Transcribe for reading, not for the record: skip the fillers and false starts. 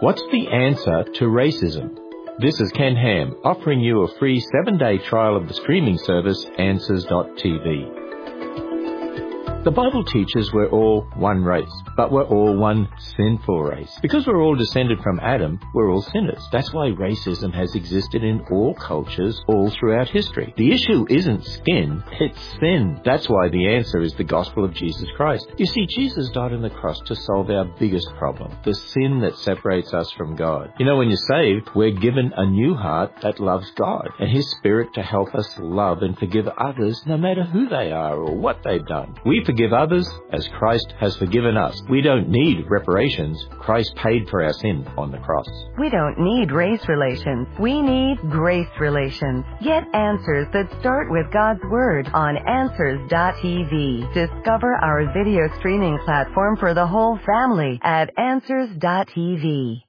What's the answer to racism? This is Ken Ham, offering you a free 7-day trial of the streaming service Answers.tv. The Bible teaches we're all one race, but we're all one sinful race. Because we're all descended from Adam, we're all sinners. That's why racism has existed in all cultures all throughout history. The issue isn't skin, it's sin. That's why the answer is the gospel of Jesus Christ. You see, Jesus died on the cross to solve our biggest problem, the sin that separates us from God. You know, when you're saved, we're given a new heart that loves God and His Spirit to help us love and forgive others no matter who they are or what they've done. We forgive others as Christ has forgiven us. We don't need reparations. Christ paid for our sin on the cross. We don't need race relations. We need grace relations. Get answers that start with God's Word on Answers.tv. Discover our video streaming platform for the whole family at Answers.tv.